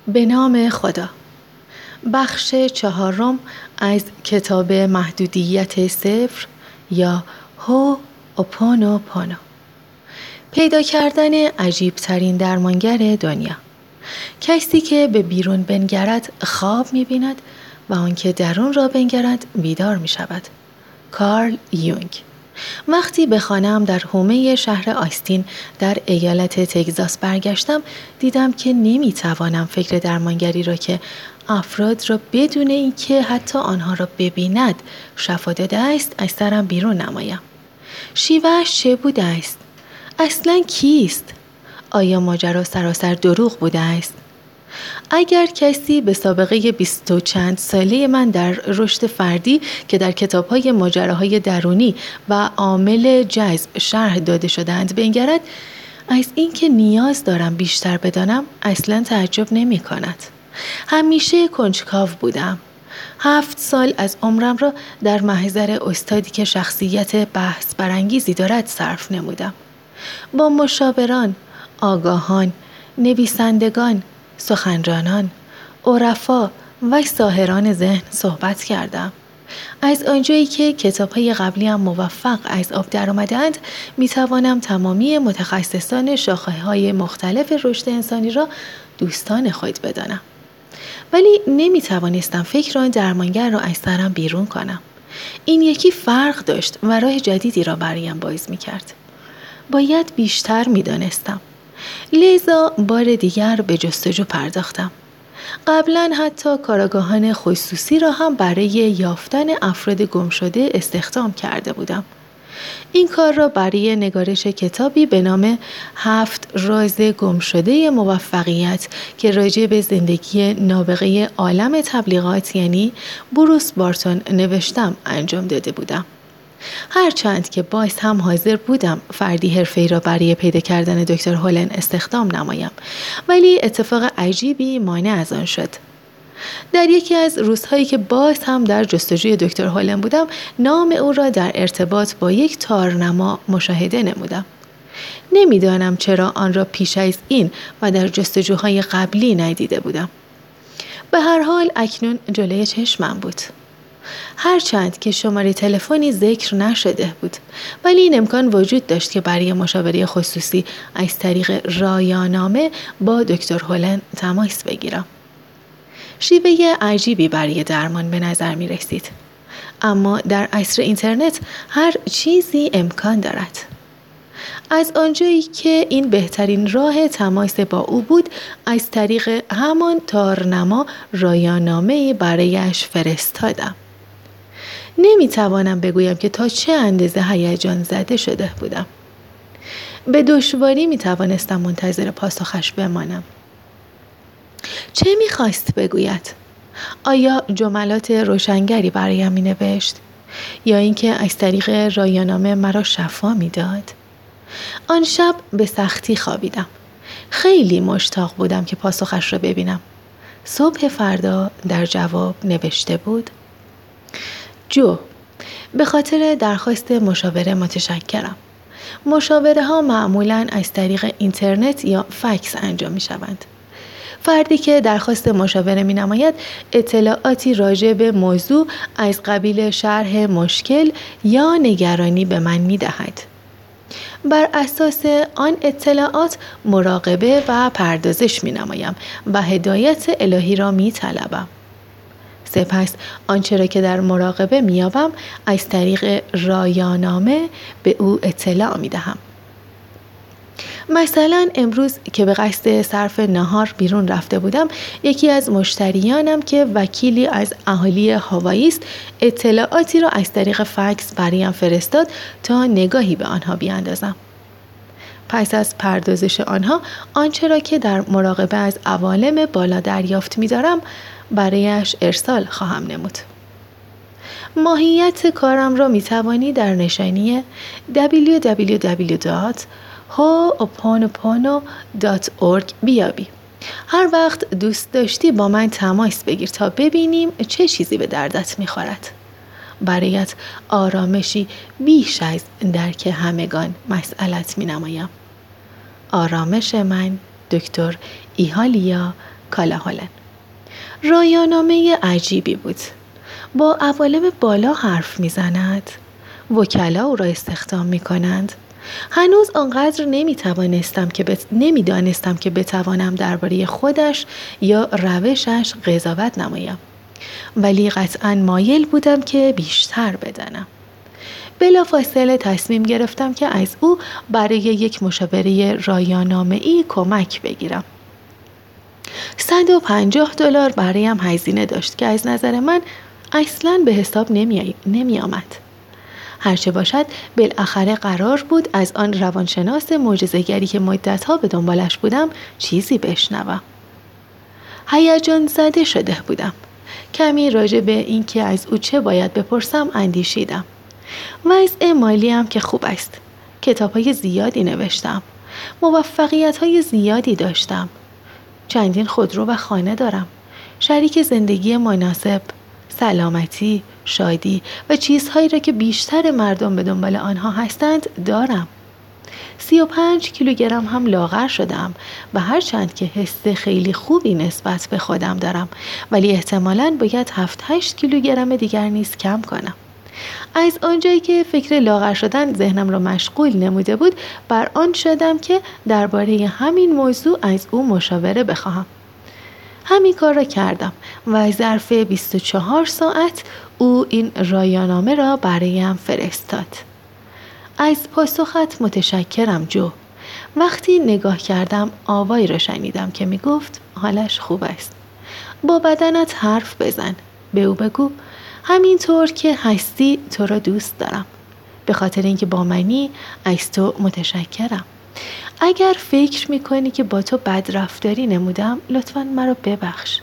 به نام خدا. بخش 4 از کتاب محدودیت صفر یا هو'وپونوپونو. پیدا کردن عجیب ترین درمانگر دنیا. کسی که به بیرون بنگرد خواب می‌بیند و آنکه درون را بنگرد بیدار می‌شود. کارل یونگ. وقتی به خانه‌ام در حومه شهر آستین در ایالت تگزاس برگشتم، دیدم که نمی‌توانم فکر درمانگری را که افراد را بدون اینکه حتی آنها را ببیند شفا داده است از سرم بیرون نمایم. شیوه‌اش چه بوده است؟ اصلاً کیست؟ آیا ماجرا سراسر دروغ بوده است؟ اگر کسی به سابقه 20 و چند ساله من در رشد فردی که در کتاب‌های ماجراهای درونی و عامل جذب شرح داده شده‌اند بنگرد، از اینکه نیاز دارم بیشتر بدانم اصلاً تعجب نمی‌کند. همیشه کنجکاو بودم. 7 سال از عمرم را در محضر استادی که شخصیت بحث برانگیزی دارد صرف نمودم. با مشاوران، آگاهان، نویسندگان، سخنرانان، عرفا و ساحران ذهن صحبت کردم. از آنجایی که کتاب‌های قبلیم موفق از آب درآمده‌اند، می‌توانم تمامی متخصصان شاخه‌های مختلف رشد انسانی را دوستان خود بدانم. ولی نمی‌توانستم فکر آن درمانگر را از سرم بیرون کنم. این یکی فرق داشت و راه جدیدی را برایم باز می‌کرد. باید بیشتر می‌دانستم. لذا بار دیگر به جستجو پرداختم. قبلا حتی کارآگاهان خصوصی را هم برای یافتن افراد گم شده استخدام کرده بودم. این کار را برای نگارش کتابی به نام 7 راز گم شده موفقیت که راجع به زندگی نابغه عالم تبلیغات یعنی بروس بارتون نوشتم انجام داده بودم. هرچند که باز هم حاضر بودم فردی حرفه‌ای را برای پیدا کردن دکتر هولن استخدام نمایم، ولی اتفاق عجیبی مانع از آن شد. در یکی از روزهایی که باز هم در جستجوی دکتر هولن بودم، نام او را در ارتباط با یک تارنما مشاهده نمودم. نمیدانم چرا آن را پیش از این و در جستجوهای قبلی ندیده بودم. به هر حال اکنون جلوی چشمم بود. هرچند که شماره تلفنی ذکر نشده بود، ولی این امکان وجود داشت که برای مشاوره خصوصی از طریق رایانامه با دکتر هولن تماس بگیرم. شیوه عجیبی برای درمان به نظر می رسید. اما در عصر اینترنت هر چیزی امکان دارد. از آنجایی که این بهترین راه تماس با او بود، از طریق همان تارنما رایانامه برایش فرستادم. نمیتوانم بگویم که تا چه اندازه هیجان زده شده بودم. به دشواری میتوانستم منتظر پاسخش بمانم. چه میخواست بگوید؟ آیا جملات روشنگری برایم مینوشت؟ یا اینکه از طریق رایانامه مرا شفا میداد؟ آن شب به سختی خوابیدم. خیلی مشتاق بودم که پاسخش را ببینم. صبح فردا در جواب نوشته بود: جو، به خاطر درخواست مشاوره متشکرم. مشاوره ها معمولاً از طریق اینترنت یا فکس انجام می شوند. فردی که درخواست مشاوره می نماید اطلاعاتی راجع به موضوع از قبیل شرح مشکل یا نگرانی به من می دهد. بر اساس آن اطلاعات مراقبه و پردازش می نمایم و هدایت الهی را می طلبم. سپس آنچه را که در مراقبه می‌یابم از طریق رایانامه به او اطلاع می‌دهم. مثلا امروز که به قصد صرف نهار بیرون رفته بودم، یکی از مشتریانم که وکیلی از اهالی هاوایی است اطلاعاتی را از طریق فکس برایم فرستاد تا نگاهی به آنها بیاندازم. پس از پردازش آنها آنچه را که در مراقبه از عوالم بالا دریافت می‌دارم برایش ارسال خواهم نمود. ماهیت کارم را می‌توانی در نشانی www.ho'oponopono.org بیابی. هر وقت دوست داشتی با من تماس بگیر تا ببینیم چه چیزی به دردت می‌خورد. برایت آرامشی بیش از درک همگان مسئلت می‌نمایم. آرامش من، دکتر ایهالیا کالا هالن. رایانامه عجیبی بود. با عوالم بالا حرف میزند. وکلا او را استخدام میکنند. هنوز آنقدر نمیدانستم که بتوانم درباره خودش یا روشش قضاوت نمایم. ولی قطعاً مایل بودم که بیشتر بدانم. بلافاصله تصمیم گرفتم که از او برای یک مشاوره رایانامه‌ای کمک بگیرم. $150 برایم هزینه داشت که از نظر من اصلاً به حساب نمی آمد. هرچه باشد بالاخره قرار بود از آن روانشناس معجزه‌گری که مدت‌ها به دنبالش بودم چیزی بشنوم. هیجان زده شده بودم. کمی راجع به این که از او چه باید بپرسم اندیشیدم. وضع مالیم که خوب است. کتاب‌های زیادی نوشتم. موفقیت‌های زیادی داشتم. چندین خودرو و خانه دارم. شریک زندگی مناسب، سلامتی، شادی و چیزهایی را که بیشتر مردم به دنبال آنها هستند دارم. 35 کیلوگرم هم لاغر شدم و هرچند که حس خیلی خوبی نسبت به خودم دارم ولی احتمالاً باید 7-8 کیلوگرم دیگر نیز کم کنم. از آنجایی که فکر لاغر شدن ذهنم را مشغول نموده بود بر آن شدم که درباره همین موضوع از او مشاوره بخواهم. همین کار را کردم و ظرف 24 ساعت او این رایانامه را برایم فرستاد. از پاسخت متشکرم جو. وقتی نگاه کردم آوایی را شنیدم که می گفت حالش خوب است. با بدنت حرف بزن. به او بگو همینطور که هستی تو را دوست دارم. به خاطر اینکه با منی از تو متشکرم. اگر فکر میکنی که با تو بدرفتاری نمودم لطفاً مرا ببخش.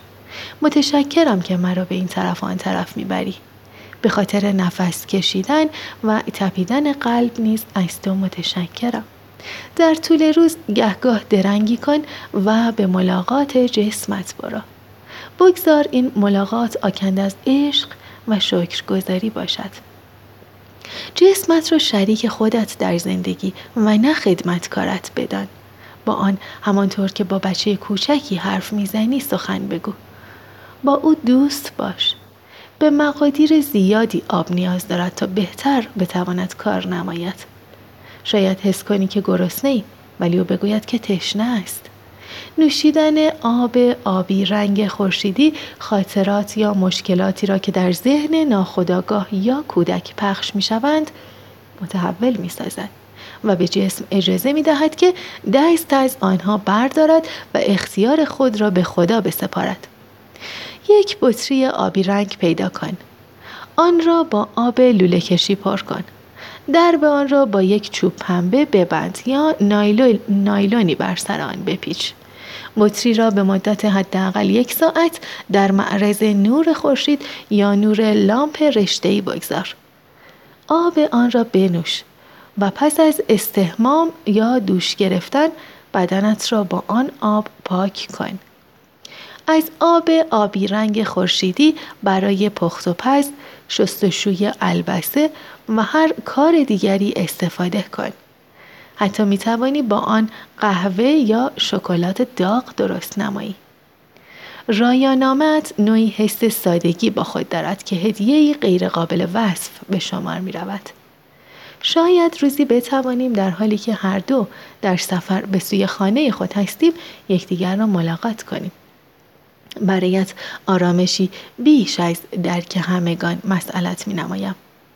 متشکرم که مرا به این طرف و آن طرف میبری. به خاطر نفس کشیدن و تپیدن قلب نیز از تو متشکرم. در طول روز گهگاه درنگی کن و به ملاقات جسمت برو. بگذار این ملاقات آکنده از عشق و شکرگزاری باشد. جسمت را شریک خودت در زندگی و نه خدمتکارت بدان. با آن همانطور که با بچه کوچکی حرف میزنی سخن بگو. با او دوست باش. به مقادیر زیادی آب نیاز دارد تا بهتر بتواند کار نماید. شاید حس کنی که گرسنه‌ای ولی او بگوید که تشنه است. نوشیدن آب آبی رنگ خورشیدی خاطرات یا مشکلاتی را که در ذهن ناخودآگاه یا کودک پخش می شوند متحول می سازد و به جسم اجازه می دهد که دست از آنها بردارد و اختیار خود را به خدا بسپارد. یک بطری آبی رنگ پیدا کن. آن را با آب لوله کشی پر کن. درب آن را با یک چوب پنبه ببند یا نایلونی بر سر آن بپیچ. بطری را به مدت حداقل 1 ساعت در معرض نور خورشید یا نور لامپ رشته‌ای بگذار. آب آن را بنوش و پس از استحمام یا دوش گرفتن بدنت را با آن آب پاک کن. از آب آبی رنگ خورشیدی برای پخت و پز، شستشوی البسه و هر کار دیگری استفاده کن. حتی می توانی با آن قهوه یا شکلات داغ درست نمایی. رایانامه‌ات نوعی حس سادگی با خود دارد که هدیه‌ای غیر قابل وصف به شمار می رود. شاید روزی بتوانیم در حالی که هر دو در سفر به سوی خانه خود هستیم یکدیگر را ملاقات کنیم. برایت آرامشی بیش از درک همگان مسئلت می نمایم.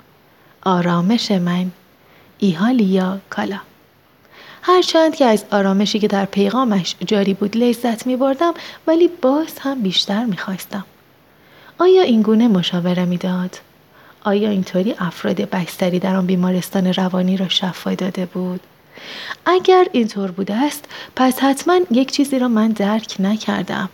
آرامش من، ایهالیا کالا. هرچند که از آرامشی که در پیغامش جاری بود لذت می بردم ولی باز هم بیشتر می خواستم. آیا این گونه مشاوره می داد؟ آیا اینطوری افراد بستری در آن بیمارستان روانی را شفا داده بود؟ اگر اینطور بوده است پس حتما یک چیزی را من درک نکردم.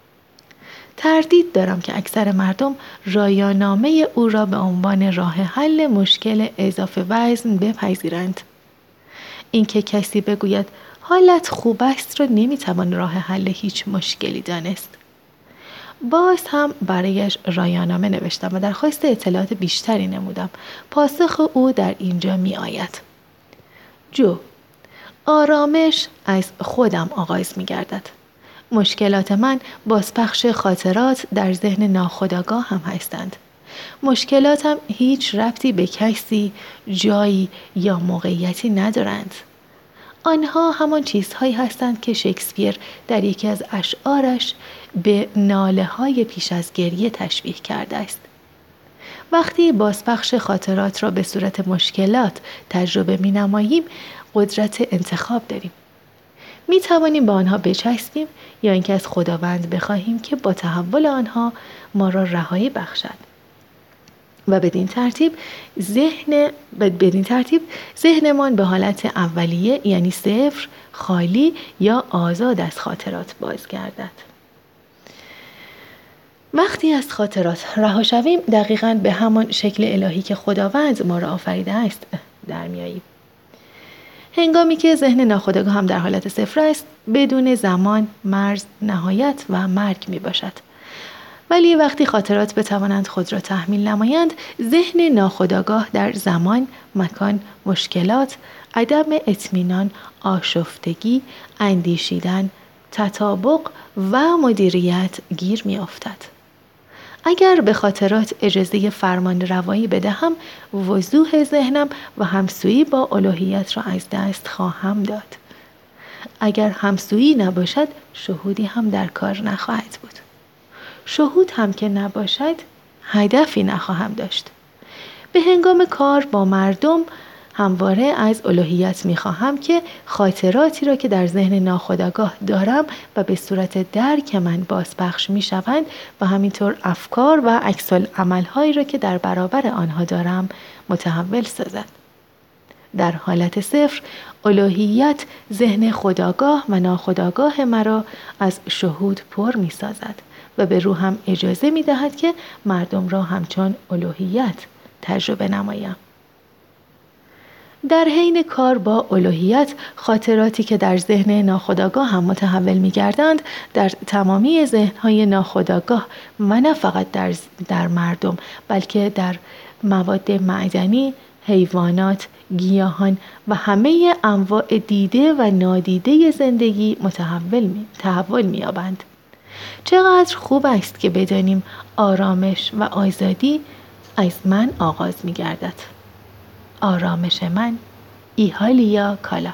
تردید دارم که اکثر مردم رایانامه او را به عنوان راه حل مشکل اضافه وزن بپذیرند. اینکه کسی بگوید حالت خوب است را نمیتوان راه حل هیچ مشکلی دانست. باز هم برایش رایانامه نوشتم و درخواست اطلاعات بیشتری نمودم. پاسخ او در اینجا می آید. جو، آرامش از خودم آغاز می گردد. مشکلات من بازپخش خاطرات در ذهن ناخودآگاه هم هستند. مشکلاتم هیچ ربطی به کسی، جایی یا موقعیتی ندارند. آنها همان چیزهایی هستند که شکسپیر در یکی از اشعارش به ناله‌های پیش از گریه تشبیه کرده است. وقتی بازپخش خاطرات را به صورت مشکلات تجربه می‌نماییم، قدرت انتخاب داریم. می توانیم به آنها بچسبیم یا اینکه از خداوند بخواهیم که با تحول آنها ما را رهایی بخشد. و بدین ترتیب ذهنمان به حالت اولیه یعنی صفر، خالی یا آزاد از خاطرات بازگردد. وقتی از خاطرات رها شویم دقیقاً به همان شکل الهی که خداوند ما را آفریده است در میاییم. هنگامی که ذهن ناخودآگاه هم در حالت صفر است، بدون زمان، مرز، نهایت و مرگ می باشد. ولی وقتی خاطرات بتوانند خود را تحمیل نمایند، ذهن ناخودآگاه در زمان، مکان، مشکلات، عدم اطمینان، آشفتگی، اندیشیدن، تطابق و مدیریت گیر می افتد. اگر به خاطرات اجازه فرمان روایی بدهم، وضوح ذهنم و همسویی با الوهیت را از دست خواهم داد. اگر همسویی نباشد، شهودی هم در کار نخواهد بود. شهود هم که نباشد، هدفی نخواهم داشت. به هنگام کار با مردم همواره از الوهیت می‌خواهم که خاطراتی را که در ذهن ناخودآگاه دارم و به صورت درک من بازپخش می‌شوند و همینطور افکار و عکس‌العمل‌هایی را که در برابر آنها دارم متحول سازد. در حالت صفر، الوهیت ذهن خودآگاه و ناخودآگاه مرا از شهود پر می‌سازد و به روحم اجازه می‌دهد که مردم را همچون الوهیت تجربه نمایم. در حین کار با الوهیت، خاطراتی که در ذهن ناخودآگاه هم متحول می‌گردند در تمامی ذهن‌های ناخودآگاه و نه فقط در مردم، بلکه در مواد معدنی، حیوانات، گیاهان و همه انواع دیده و نادیده زندگی تحول می‌یابند. چقدر خوب است که بدانیم آرامش و آزادی از من آغاز می‌گردد. آرامش من، ایهالیا کالا.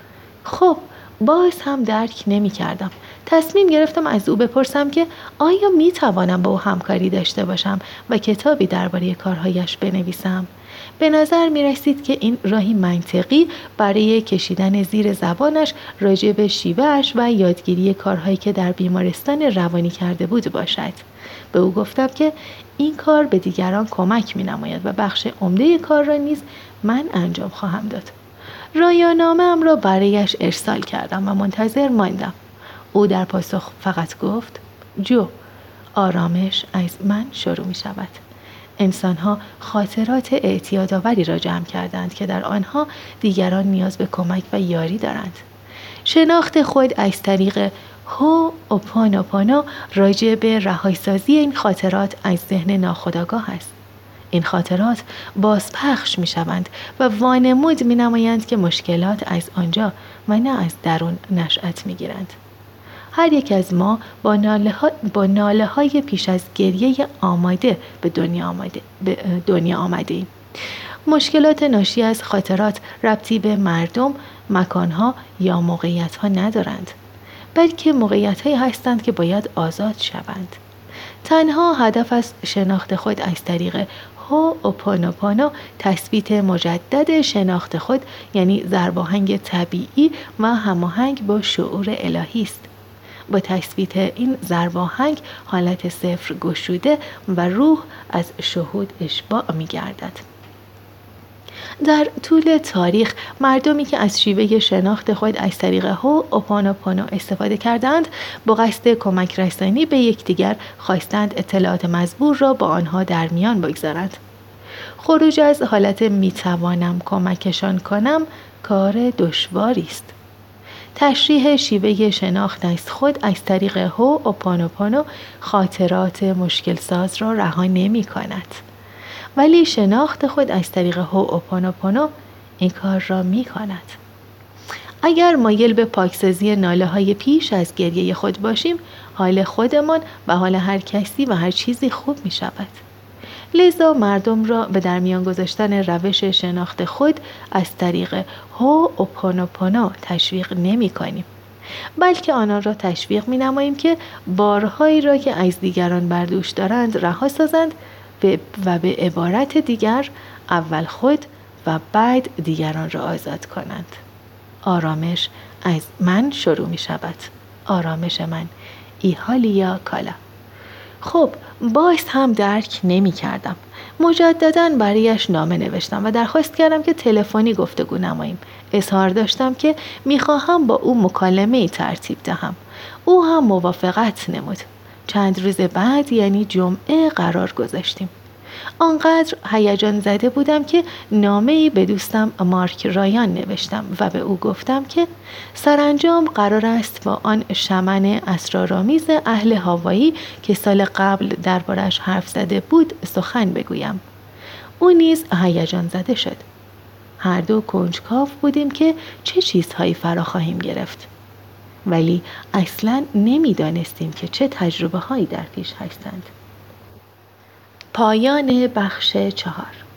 خب باز هم درک نمی کردم. تصمیم گرفتم از او بپرسم که آیا می توانم با او همکاری داشته باشم و کتابی درباره کارهایش بنویسم. به نظر می رسید که این راهی منطقی برای کشیدن زیر زبانش راجع به شیوهش و یادگیری کارهایی که در بیمارستان روانی کرده بود باشد. به او گفتم که این کار به دیگران کمک می نماید و بخش عمده کار را نیز من انجام خواهم داد. رایانامه‌ام را برایش ارسال کردم و منتظر ماندم. او در پاسخ فقط گفت: جو، آرامش از من شروع می شود. انسان‌ها خاطرات اعتیادآوری را جمع کردند که در آنها دیگران نیاز به کمک و یاری دارند. شناخت خود از طریق هو اوپانوپانو راجع به رهایی‌سازی این خاطرات از ذهن ناخودآگاه است. این خاطرات بازپخش می شوند و وانمود می نمایند که مشکلات از آنجا و نه از درون نشأت می گیرند. هر یک از ما با ناله های پیش از گریه آماده به دنیا آمده ایم. مشکلات ناشی از خاطرات ربطی به مردم، مکانها یا موقعیت‌ها ندارند، بلکه موقعیت‌هایی هستند که باید آزاد شوند. تنها هدف از شناخت خود از طریق هو اوپانوپانو تثبیت مجدد شناخت خود، یعنی ضرباهنگ طبیعی و هماهنگ با شعور الهی است. با تثبیت این ضرباهنگ حالت صفر گشوده و روح از شهود اشباع می گردد. در طول تاریخ مردمی که از شیوه شناخت خود از طریق هو اوپانوپانو استفاده کردند با قصد کمک رسانی به یکدیگر خواستند اطلاعات مزبور را با آنها در میان بگذارند. خروج از حالت میتوانم کمکشان کنم کار دشواری است. تشریح شیوه شناخت از خود از طریق هو اوپانوپانو خاطرات مشکل ساز را رها نمی کند. ولی شناخت خود از طریق هو اوپانوپانو این کار را می کند. اگر مایل به پاکسازی ناله‌های پیش از گریه خود باشیم، حال خودمان و حال هر کسی و هر چیزی خوب می شود. لذا مردم را به در میان گذاشتن روش شناخت خود از طریق هوپونوپونو تشویق نمی کنیم، بلکه آنان را تشویق می نماییم که بارهایی را که از دیگران بر دوش دارند رها سازند و به عبارت دیگر اول خود و بعد دیگران را آزاد کنند. آرامش از من شروع می شود. آرامش من. ایهالیا کالا. خب باز هم درک نمی کردم. مجدداً برایش نامه نوشتم و درخواست کردم که تلفنی گفتگو نماییم. اظهار داشتم که می خواهم با او مکالمه‌ای ترتیب دهم. او هم موافقت نمود. چند روز بعد یعنی جمعه قرار گذاشتیم. آنقدر هیجان زده بودم که نامه‌ای به دوستم مارک رایان نوشتم و به او گفتم که سرانجام قرار است با آن شمن اسرارآمیز اهل هاوایی که سال قبل دربارش حرف زده بود سخن بگویم. او نیز هیجان زده شد. هر دو کنجکاو بودیم که چه چیزهایی فرا خواهیم گرفت، ولی اصلاً نمی‌دانستیم که چه تجربه‌هایی در پیش هستند. پایان بخش 4.